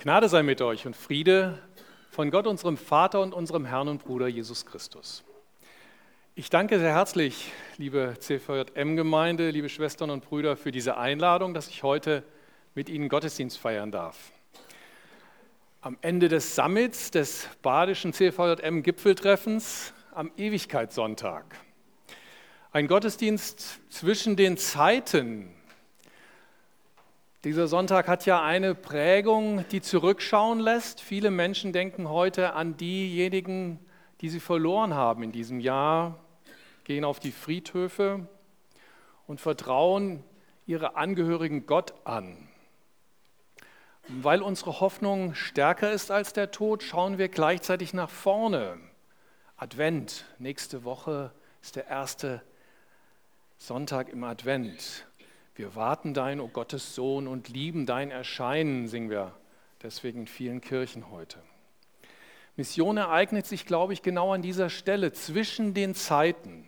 Gnade sei mit euch und Friede von Gott, unserem Vater und unserem Herrn und Bruder Jesus Christus. Ich danke sehr herzlich, liebe CVJM-Gemeinde, liebe Schwestern und Brüder, für diese Einladung, dass ich heute mit Ihnen Gottesdienst feiern darf. Am Ende des Summits des badischen CVJM-Gipfeltreffens am Ewigkeitssonntag. Ein Gottesdienst zwischen den Zeiten. Dieser Sonntag hat ja eine Prägung, die zurückschauen lässt. Viele Menschen denken heute an diejenigen, die sie verloren haben in diesem Jahr, gehen auf die Friedhöfe und vertrauen ihre Angehörigen Gott an. Weil unsere Hoffnung stärker ist als der Tod, schauen wir gleichzeitig nach vorne. Advent, nächste Woche ist der erste Sonntag im Advent. Wir warten dein, o Gottes Sohn, und lieben dein Erscheinen, singen wir deswegen in vielen Kirchen heute. Mission ereignet sich, glaube ich, genau an dieser Stelle, zwischen den Zeiten.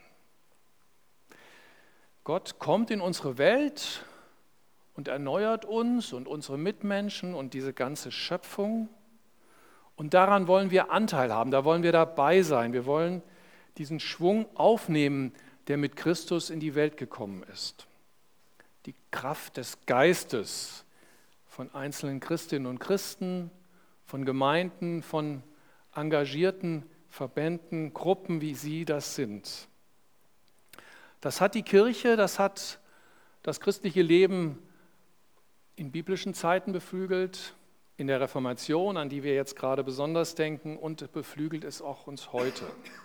Gott kommt in unsere Welt und erneuert uns und unsere Mitmenschen und diese ganze Schöpfung. Und daran wollen wir Anteil haben, da wollen wir dabei sein. Wir wollen diesen Schwung aufnehmen, der mit Christus in die Welt gekommen ist. Die Kraft des Geistes von einzelnen Christinnen und Christen, von Gemeinden, von engagierten Verbänden, Gruppen, wie Sie das sind. Das hat die Kirche, das hat das christliche Leben in biblischen Zeiten beflügelt, in der Reformation, an die wir jetzt gerade besonders denken, und beflügelt es auch uns heute.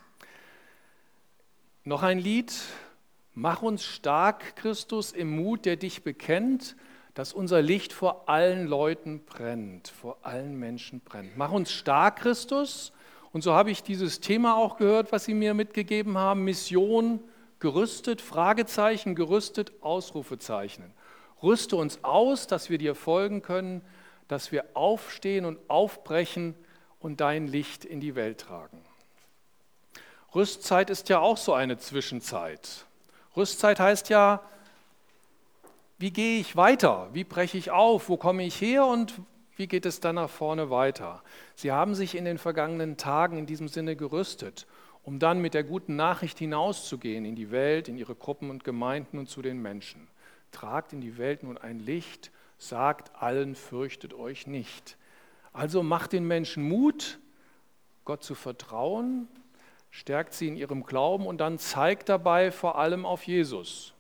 Noch ein Lied: Mach uns stark, Christus, im Mut, der dich bekennt, dass unser Licht vor allen Leuten brennt, vor allen Menschen brennt. Mach uns stark, Christus. Und so habe ich dieses Thema auch gehört, was Sie mir mitgegeben haben: Mission, gerüstet, Fragezeichen, gerüstet, Ausrufezeichen. Rüste uns aus, dass wir dir folgen können, dass wir aufstehen und aufbrechen und dein Licht in die Welt tragen. Rüstzeit ist ja auch so eine Zwischenzeit. Rüstzeit heißt ja, wie gehe ich weiter? Wie breche ich auf? Wo komme ich her und wie geht es dann nach vorne weiter? Sie haben sich in den vergangenen Tagen in diesem Sinne gerüstet, um dann mit der guten Nachricht hinauszugehen in die Welt, in Ihre Gruppen und Gemeinden und zu den Menschen. Tragt in die Welt nun ein Licht, sagt allen, fürchtet euch nicht. Also macht den Menschen Mut, Gott zu vertrauen, stärkt sie in ihrem Glauben und dann zeigt dabei vor allem auf Jesus.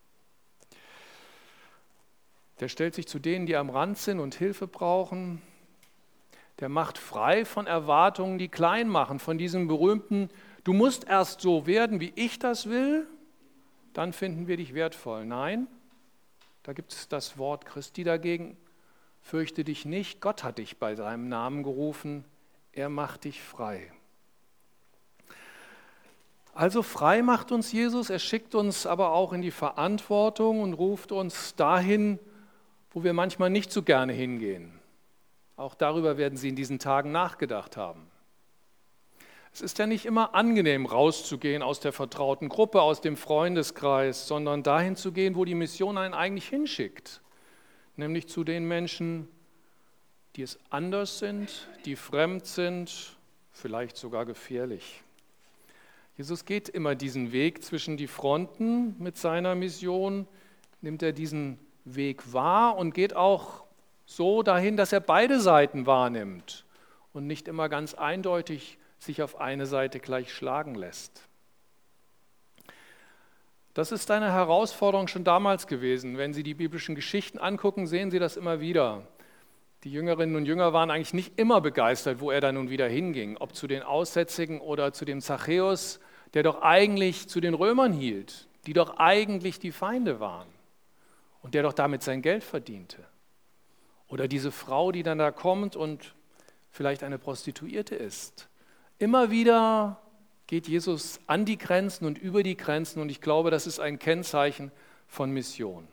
Der stellt sich zu denen, die am Rand sind und Hilfe brauchen. Der macht frei von Erwartungen, die klein machen, von diesem berühmten: Du musst erst so werden, wie ich das will, dann finden wir dich wertvoll. Nein, da gibt es das Wort Christi dagegen: Fürchte dich nicht, Gott hat dich bei seinem Namen gerufen, er macht dich frei. Also frei macht uns Jesus, er schickt uns aber auch in die Verantwortung und ruft uns dahin, wo wir manchmal nicht so gerne hingehen. Auch darüber werden Sie in diesen Tagen nachgedacht haben. Es ist ja nicht immer angenehm, rauszugehen aus der vertrauten Gruppe, aus dem Freundeskreis, sondern dahin zu gehen, wo die Mission einen eigentlich hinschickt, nämlich zu den Menschen, die es anders sind, die fremd sind, vielleicht sogar gefährlich. Jesus geht immer diesen Weg zwischen die Fronten mit seiner Mission, nimmt er diesen Weg wahr und geht auch so dahin, dass er beide Seiten wahrnimmt und nicht immer ganz eindeutig sich auf eine Seite gleich schlagen lässt. Das ist eine Herausforderung schon damals gewesen. Wenn Sie die biblischen Geschichten angucken, sehen Sie das immer wieder. Die Jüngerinnen und Jünger waren eigentlich nicht immer begeistert, wo er dann nun wieder hinging, ob zu den Aussätzigen oder zu dem Zachäus, der doch eigentlich zu den Römern hielt, die doch eigentlich die Feinde waren und der doch damit sein Geld verdiente. Oder diese Frau, die dann da kommt und vielleicht eine Prostituierte ist. Immer wieder geht Jesus an die Grenzen und über die Grenzen, und ich glaube, das ist ein Kennzeichen von Mission.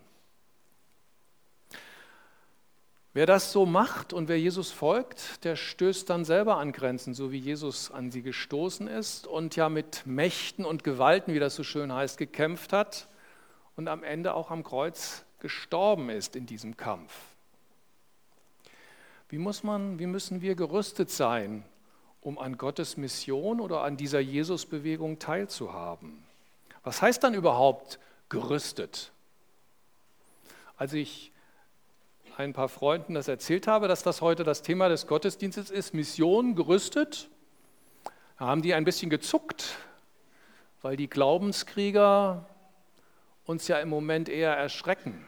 Wer das so macht und wer Jesus folgt, der stößt dann selber an Grenzen, so wie Jesus an sie gestoßen ist und ja mit Mächten und Gewalten, wie das so schön heißt, gekämpft hat und am Ende auch am Kreuz gestorben ist in diesem Kampf. Wie müssen wir gerüstet sein, um an Gottes Mission oder an dieser Jesus-Bewegung teilzuhaben? Was heißt dann überhaupt gerüstet? Als ich ein paar Freunden das erzählt habe, dass das heute das Thema des Gottesdienstes ist, Mission gerüstet, da haben die ein bisschen gezuckt, weil die Glaubenskrieger uns ja im Moment eher erschrecken.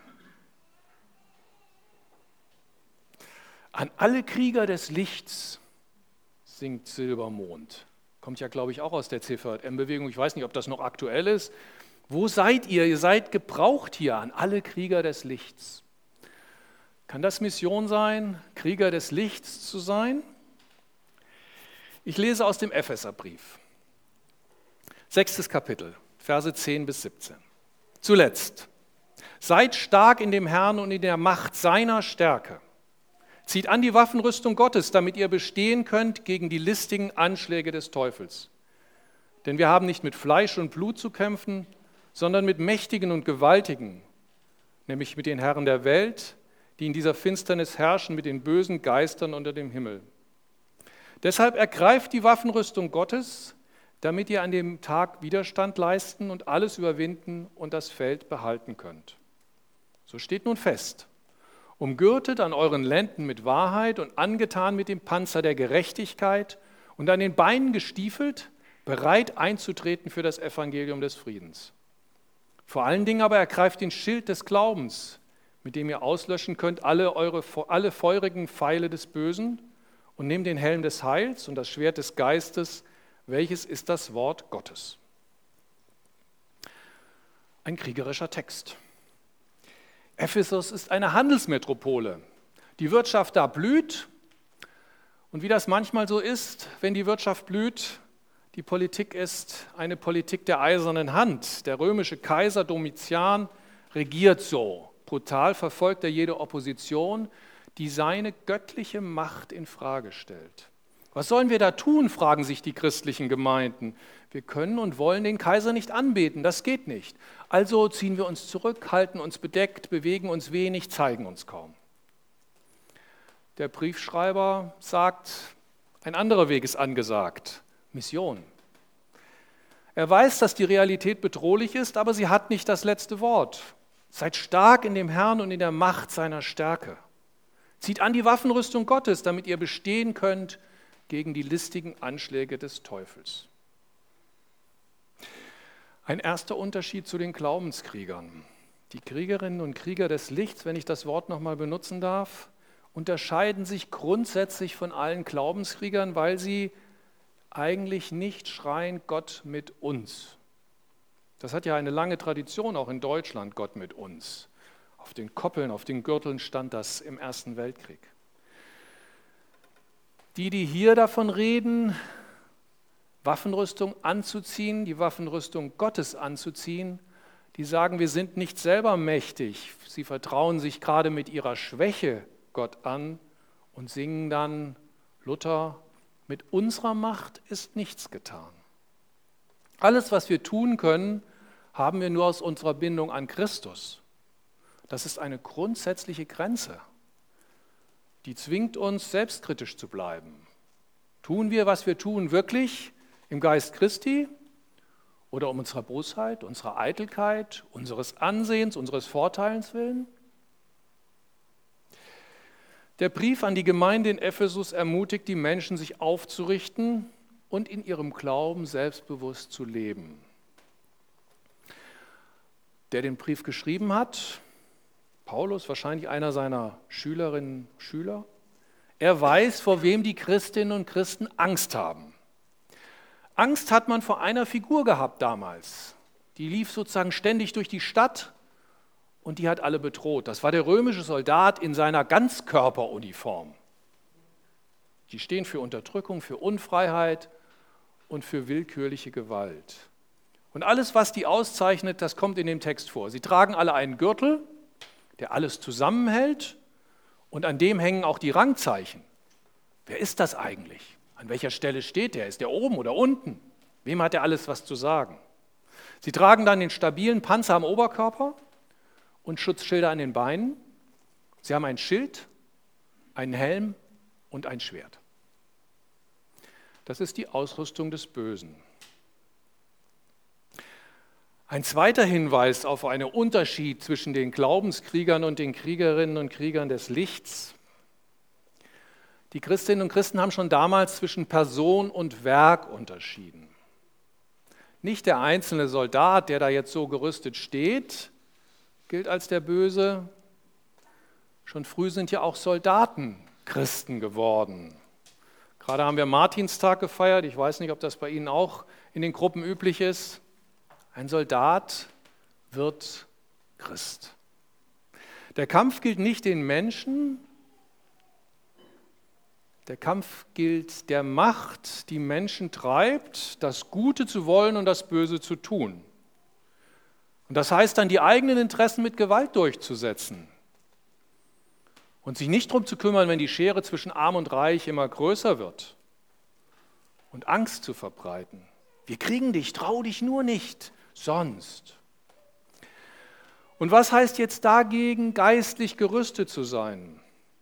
An alle Krieger des Lichts singt Silbermond. Kommt ja, glaube ich, auch aus der CVM-Bewegung. Ich weiß nicht, ob das noch aktuell ist. Wo seid ihr? Ihr seid gebraucht hier an alle Krieger des Lichts. Kann das Mission sein, Krieger des Lichts zu sein? Ich lese aus dem Epheserbrief. 6. Kapitel, Verse 10 bis 17. Zuletzt, seid stark in dem Herrn und in der Macht seiner Stärke. Zieht an die Waffenrüstung Gottes, damit ihr bestehen könnt gegen die listigen Anschläge des Teufels. Denn wir haben nicht mit Fleisch und Blut zu kämpfen, sondern mit Mächtigen und Gewaltigen, nämlich mit den Herren der Welt, die in dieser Finsternis herrschen, mit den bösen Geistern unter dem Himmel. Deshalb ergreift die Waffenrüstung Gottes, damit ihr an dem Tag Widerstand leisten und alles überwinden und das Feld behalten könnt. So steht nun fest: Umgürtet an euren Lenden mit Wahrheit und angetan mit dem Panzer der Gerechtigkeit und an den Beinen gestiefelt, bereit einzutreten für das Evangelium des Friedens. Vor allen Dingen aber ergreift den Schild des Glaubens, mit dem ihr auslöschen könnt alle feurigen Pfeile des Bösen, und nehmt den Helm des Heils und das Schwert des Geistes, welches ist das Wort Gottes. Ein kriegerischer Text. Ephesus ist eine Handelsmetropole. Die Wirtschaft da blüht, und wie das manchmal so ist, wenn die Wirtschaft blüht, die Politik ist eine Politik der eisernen Hand. Der römische Kaiser Domitian regiert so. Brutal verfolgt er jede Opposition, die seine göttliche Macht in Frage stellt. Was sollen wir da tun, fragen sich die christlichen Gemeinden. Wir können und wollen den Kaiser nicht anbeten, das geht nicht. Also ziehen wir uns zurück, halten uns bedeckt, bewegen uns wenig, zeigen uns kaum. Der Briefschreiber sagt, ein anderer Weg ist angesagt: Mission. Er weiß, dass die Realität bedrohlich ist, aber sie hat nicht das letzte Wort. Seid stark in dem Herrn und in der Macht seiner Stärke. Zieht an die Waffenrüstung Gottes, damit ihr bestehen könnt gegen die listigen Anschläge des Teufels. Ein erster Unterschied zu den Glaubenskriegern. Die Kriegerinnen und Krieger des Lichts, wenn ich das Wort nochmal benutzen darf, unterscheiden sich grundsätzlich von allen Glaubenskriegern, weil sie eigentlich nicht schreien, Gott mit uns. Das hat ja eine lange Tradition, auch in Deutschland, Gott mit uns. Auf den Koppeln, auf den Gürteln stand das im Ersten Weltkrieg. Die hier davon reden, Waffenrüstung anzuziehen, die Waffenrüstung Gottes anzuziehen, die sagen, wir sind nicht selber mächtig. Sie vertrauen sich gerade mit ihrer Schwäche Gott an und singen dann Luther: Mit unserer Macht ist nichts getan. Alles, was wir tun können, haben wir nur aus unserer Bindung an Christus. Das ist eine grundsätzliche Grenze, die zwingt uns, selbstkritisch zu bleiben. Tun wir, was wir tun, wirklich im Geist Christi oder um unserer Bosheit, unserer Eitelkeit, unseres Ansehens, unseres Vorteils willen? Der Brief an die Gemeinde in Ephesus ermutigt die Menschen, sich aufzurichten und in ihrem Glauben selbstbewusst zu leben. Der den Brief geschrieben hat, Paulus, wahrscheinlich einer seiner Schülerinnen und Schüler, er weiß, vor wem die Christinnen und Christen Angst haben. Angst hat man vor einer Figur gehabt damals. Die lief sozusagen ständig durch die Stadt und die hat alle bedroht. Das war der römische Soldat in seiner Ganzkörperuniform. Die stehen für Unterdrückung, für Unfreiheit und für willkürliche Gewalt. Und alles, was die auszeichnet, das kommt in dem Text vor. Sie tragen alle einen Gürtel, der alles zusammenhält, und an dem hängen auch die Rangzeichen. Wer ist das eigentlich? An welcher Stelle steht der? Ist der oben oder unten? Wem hat er alles was zu sagen? Sie tragen dann den stabilen Panzer am Oberkörper und Schutzschilder an den Beinen. Sie haben ein Schild, einen Helm und ein Schwert. Das ist die Ausrüstung des Bösen. Ein zweiter Hinweis auf einen Unterschied zwischen den Glaubenskriegern und den Kriegerinnen und Kriegern des Lichts. Die Christinnen und Christen haben schon damals zwischen Person und Werk unterschieden. Nicht der einzelne Soldat, der da jetzt so gerüstet steht, gilt als der Böse. Schon früh sind ja auch Soldaten Christen geworden. Gerade haben wir Martinstag gefeiert. Ich weiß nicht, ob das bei Ihnen auch in den Gruppen üblich ist. Ein Soldat wird Christ. Der Kampf gilt nicht den Menschen, der Kampf gilt der Macht, die Menschen treibt, das Gute zu wollen und das Böse zu tun. Und das heißt dann, die eigenen Interessen mit Gewalt durchzusetzen und sich nicht darum zu kümmern, wenn die Schere zwischen Arm und Reich immer größer wird und Angst zu verbreiten. Wir kriegen dich, trau dich nur nicht, sonst. Und was heißt jetzt dagegen, geistlich gerüstet zu sein?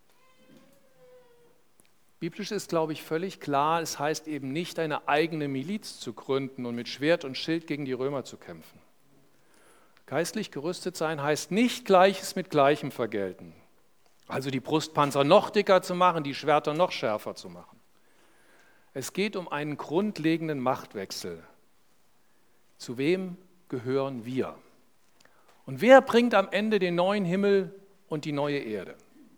Biblisch ist, glaube ich, völlig klar, es heißt eben nicht, eine eigene Miliz zu gründen und mit Schwert und Schild gegen die Römer zu kämpfen. Geistlich gerüstet sein heißt nicht, Gleiches mit Gleichem vergelten. Also die Brustpanzer noch dicker zu machen, die Schwerter noch schärfer zu machen. Es geht um einen grundlegenden Machtwechsel. Zu wem gehören wir? Und wer bringt am Ende den neuen Himmel und die neue Erde?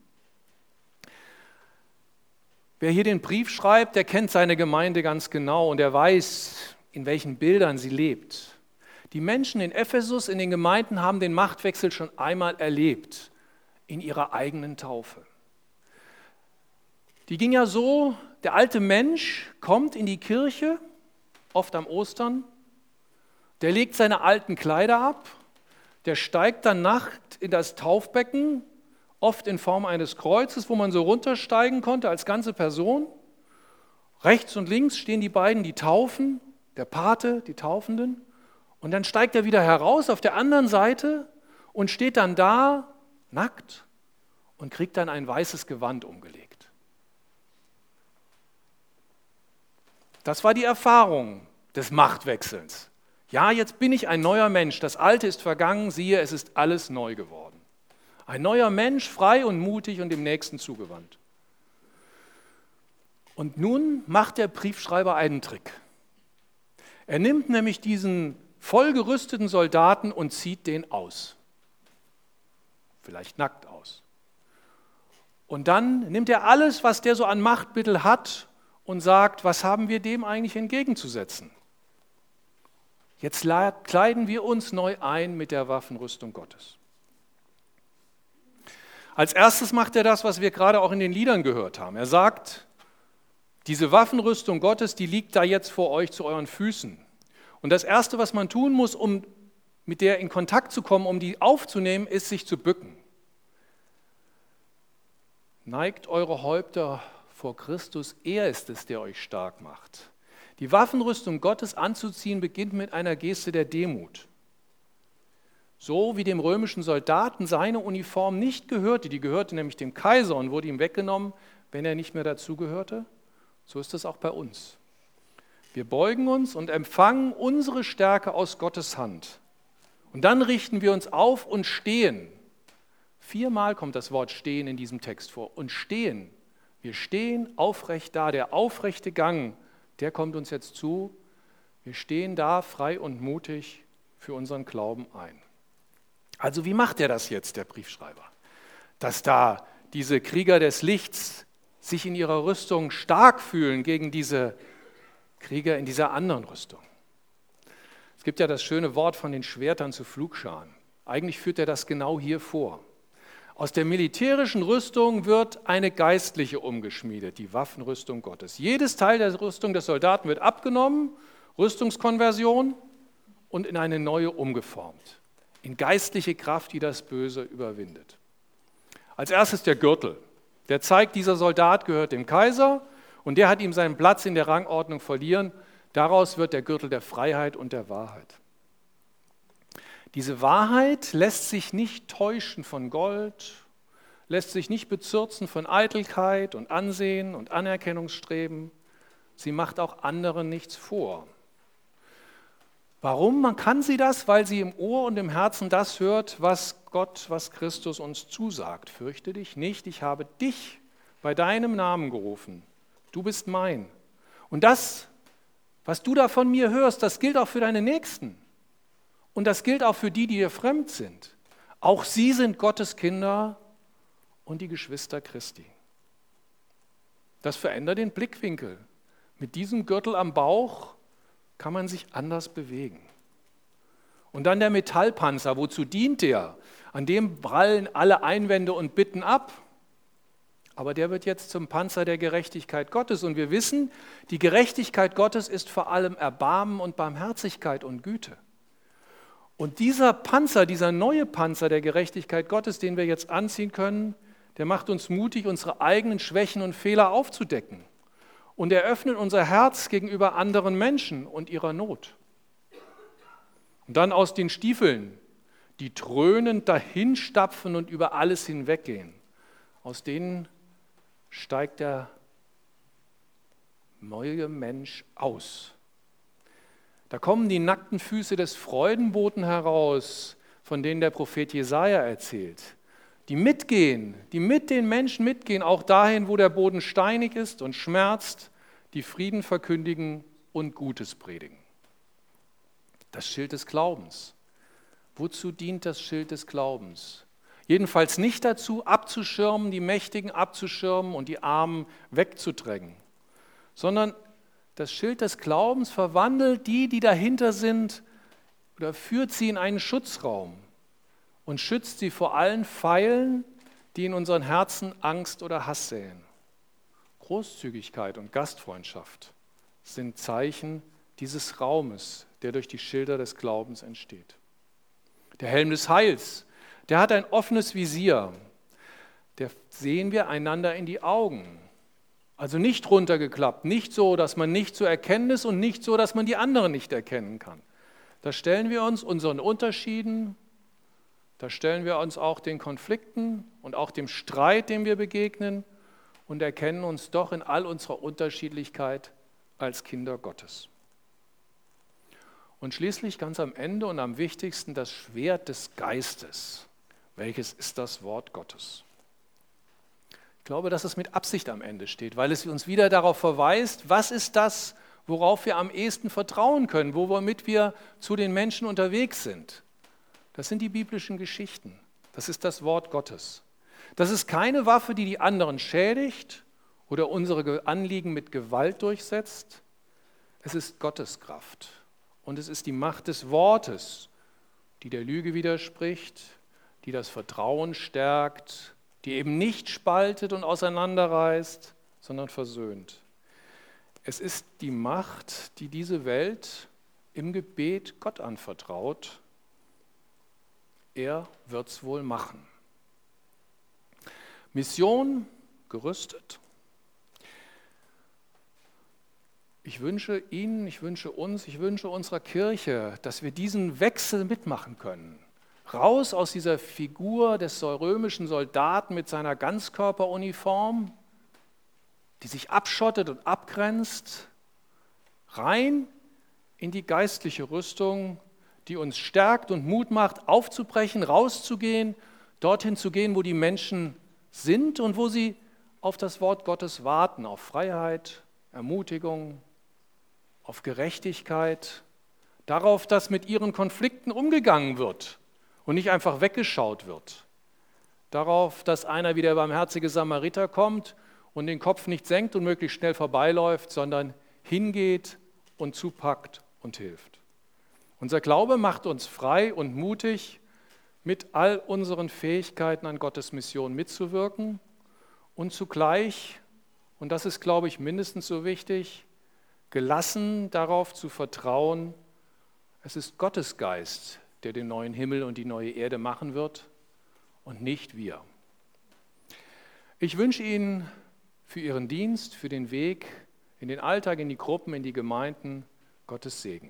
Wer hier den Brief schreibt, der kennt seine Gemeinde ganz genau und er weiß, in welchen Bildern sie lebt. Die Menschen in Ephesus, in den Gemeinden, haben den Machtwechsel schon einmal erlebt, in ihrer eigenen Taufe. Die ging ja so, der alte Mensch kommt in die Kirche, oft am Ostern, der legt seine alten Kleider ab, der steigt dann nackt in das Taufbecken, oft in Form eines Kreuzes, wo man so runtersteigen konnte als ganze Person. Rechts und links stehen die beiden, die taufen, der Pate, die Taufenden. Und dann steigt er wieder heraus auf der anderen Seite und steht dann da, nackt, und kriegt dann ein weißes Gewand umgelegt. Das war die Erfahrung des Machtwechsels. Ja, jetzt bin ich ein neuer Mensch, das Alte ist vergangen, siehe, es ist alles neu geworden. Ein neuer Mensch, frei und mutig und dem Nächsten zugewandt. Und nun macht der Briefschreiber einen Trick. Er nimmt nämlich diesen vollgerüsteten Soldaten und zieht den aus. Vielleicht nackt aus. Und dann nimmt er alles, was der so an Machtmittel hat und sagt, was haben wir dem eigentlich entgegenzusetzen? Jetzt kleiden wir uns neu ein mit der Waffenrüstung Gottes. Als erstes macht er das, was wir gerade auch in den Liedern gehört haben. Er sagt, diese Waffenrüstung Gottes, die liegt da jetzt vor euch zu euren Füßen. Und das Erste, was man tun muss, um mit der in Kontakt zu kommen, um die aufzunehmen, ist, sich zu bücken. Neigt eure Häupter vor Christus, er ist es, der euch stark macht. Die Waffenrüstung Gottes anzuziehen beginnt mit einer Geste der Demut. So wie dem römischen Soldaten seine Uniform nicht gehörte, die gehörte nämlich dem Kaiser und wurde ihm weggenommen, wenn er nicht mehr dazugehörte, so ist es auch bei uns. Wir beugen uns und empfangen unsere Stärke aus Gottes Hand. Und dann richten wir uns auf und stehen. 4-mal kommt das Wort stehen in diesem Text vor. Und stehen. Wir stehen aufrecht da. Der aufrechte Gang, der kommt uns jetzt zu. Wir stehen da frei und mutig für unseren Glauben ein. Also wie macht er das jetzt, der Briefschreiber? Dass da diese Krieger des Lichts sich in ihrer Rüstung stark fühlen gegen diese Krieger in dieser anderen Rüstung. Es gibt ja das schöne Wort von den Schwertern zu Pflugscharen. Eigentlich führt er das genau hier vor. Aus der militärischen Rüstung wird eine geistliche umgeschmiedet, die Waffenrüstung Gottes. Jedes Teil der Rüstung des Soldaten wird abgenommen, Rüstungskonversion, und in eine neue umgeformt. In geistliche Kraft, die das Böse überwindet. Als erstes der Gürtel. Der zeigt, dieser Soldat gehört dem Kaiser und der hat ihm seinen Platz in der Rangordnung verliehen. Daraus wird der Gürtel der Freiheit und der Wahrheit. Diese Wahrheit lässt sich nicht täuschen von Gold, lässt sich nicht bezürzen von Eitelkeit und Ansehen und Anerkennungsstreben. Sie macht auch anderen nichts vor. Warum? Man kann sie das, weil sie im Ohr und im Herzen das hört, was Gott, was Christus uns zusagt. Fürchte dich nicht, ich habe dich bei deinem Namen gerufen. Du bist mein. Und das, was du da von mir hörst, das gilt auch für deine Nächsten. Und das gilt auch für die, die dir fremd sind. Auch sie sind Gottes Kinder und die Geschwister Christi. Das verändert den Blickwinkel. Mit diesem Gürtel am Bauch kann man sich anders bewegen. Und dann der Metallpanzer, wozu dient der? An dem prallen alle Einwände und Bitten ab. Aber der wird jetzt zum Panzer der Gerechtigkeit Gottes. Und wir wissen, die Gerechtigkeit Gottes ist vor allem Erbarmen und Barmherzigkeit und Güte. Und dieser Panzer, dieser neue Panzer der Gerechtigkeit Gottes, den wir jetzt anziehen können, der macht uns mutig, unsere eigenen Schwächen und Fehler aufzudecken. Und er öffnet unser Herz gegenüber anderen Menschen und ihrer Not. Und dann aus den Stiefeln, die dröhnend dahinstapfen und über alles hinweggehen, aus denen steigt der neue Mensch aus. Da kommen die nackten Füße des Freudenboten heraus, von denen der Prophet Jesaja erzählt. Die mitgehen, die mit den Menschen mitgehen, auch dahin, wo der Boden steinig ist und schmerzt, die Frieden verkündigen und Gutes predigen. Das Schild des Glaubens. Wozu dient das Schild des Glaubens? Jedenfalls nicht dazu, abzuschirmen, die Mächtigen abzuschirmen und die Armen wegzudrängen, sondern das Schild des Glaubens verwandelt die, die dahinter sind, oder führt sie in einen Schutzraum und schützt sie vor allen Pfeilen, die in unseren Herzen Angst oder Hass säen. Großzügigkeit und Gastfreundschaft sind Zeichen dieses Raumes, der durch die Schilder des Glaubens entsteht. Der Helm des Heils, der hat ein offenes Visier. Da sehen wir einander in die Augen. Also nicht runtergeklappt, nicht so, dass man nicht zu erkennen ist und nicht so, dass man die anderen nicht erkennen kann. Da stellen wir uns unseren Unterschieden, da stellen wir uns auch den Konflikten und auch dem Streit, dem wir begegnen, und erkennen uns doch in all unserer Unterschiedlichkeit als Kinder Gottes. Und schließlich ganz am Ende und am wichtigsten das Schwert des Geistes. Welches ist das Wort Gottes? Ich glaube, dass es mit Absicht am Ende steht, weil es uns wieder darauf verweist, was ist das, worauf wir am ehesten vertrauen können, womit wir zu den Menschen unterwegs sind. Das sind die biblischen Geschichten. Das ist das Wort Gottes. Das ist keine Waffe, die die anderen schädigt oder unsere Anliegen mit Gewalt durchsetzt. Es ist Gottes Kraft. Und es ist die Macht des Wortes, die der Lüge widerspricht, die das Vertrauen stärkt, die eben nicht spaltet und auseinanderreißt, sondern versöhnt. Es ist die Macht, die diese Welt im Gebet Gott anvertraut. Er wird es wohl machen. Mission gerüstet. Ich wünsche Ihnen, ich wünsche uns, ich wünsche unserer Kirche, dass wir diesen Wechsel mitmachen können. Raus aus dieser Figur des römischen Soldaten mit seiner Ganzkörperuniform, die sich abschottet und abgrenzt, rein in die geistliche Rüstung, die uns stärkt und Mut macht, aufzubrechen, rauszugehen, dorthin zu gehen, wo die Menschen sind und wo sie auf das Wort Gottes warten, auf Freiheit, Ermutigung, auf Gerechtigkeit, darauf, dass mit ihren Konflikten umgegangen wird und nicht einfach weggeschaut wird, darauf, dass einer wie der barmherzige Samariter kommt und den Kopf nicht senkt und möglichst schnell vorbeiläuft, sondern hingeht und zupackt und hilft. Unser Glaube macht uns frei und mutig, mit all unseren Fähigkeiten an Gottes Mission mitzuwirken und zugleich, und das ist, glaube ich, mindestens so wichtig, gelassen darauf zu vertrauen, es ist Gottes Geist, der den neuen Himmel und die neue Erde machen wird und nicht wir. Ich wünsche Ihnen für Ihren Dienst, für den Weg in den Alltag, in die Gruppen, in die Gemeinden Gottes Segen.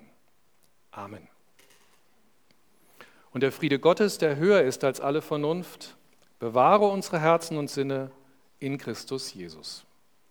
Amen. Und der Friede Gottes, der höher ist als alle Vernunft, Bewahre unsere Herzen und Sinne in Christus Jesus.